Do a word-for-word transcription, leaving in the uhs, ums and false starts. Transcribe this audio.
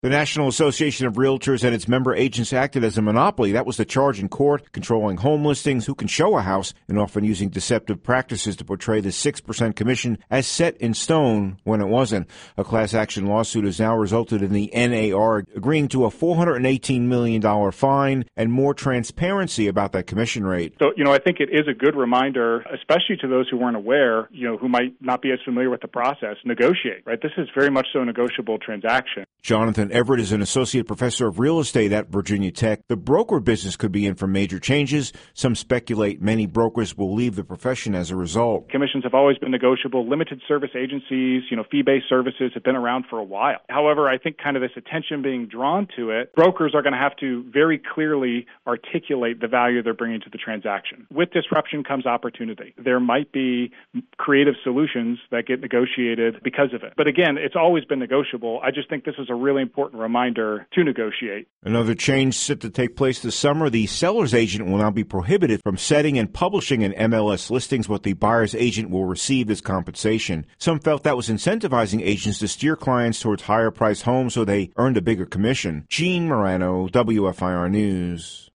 The National Association of Realtors and its member agents acted as a monopoly. That was the charge in court, controlling home listings, who can show a house, and often using deceptive practices to portray the six percent commission as set in stone when it wasn't. A class action lawsuit has now resulted in the N A R agreeing to a four hundred eighteen million dollars fine and more transparency about that commission rate. So, you know, I think it is a good reminder, especially to those who weren't aware, you know, who might not be as familiar with the process, negotiate, right? This is very much so a negotiable transaction. Jonathan Everett is an associate professor of real estate at Virginia Tech. The broker business could be in for major changes. Some speculate many brokers will leave the profession as a result. Commissions have always been negotiable. Limited service agencies, you know, fee-based services have been around for a while. However, I think kind of this attention being drawn to it, brokers are going to have to very clearly articulate the value they're bringing to the transaction. With disruption comes opportunity. There might be creative solutions that get negotiated because of it. But again, it's always been negotiable. I just think this is a really important reminder to negotiate. Another change set to take place this summer. The seller's agent will now be prohibited from setting and publishing in M L S listings what the buyer's agent will receive as compensation. Some felt that was incentivizing agents to steer clients towards higher priced homes so they earned a bigger commission. Gene Marano, W F I R News.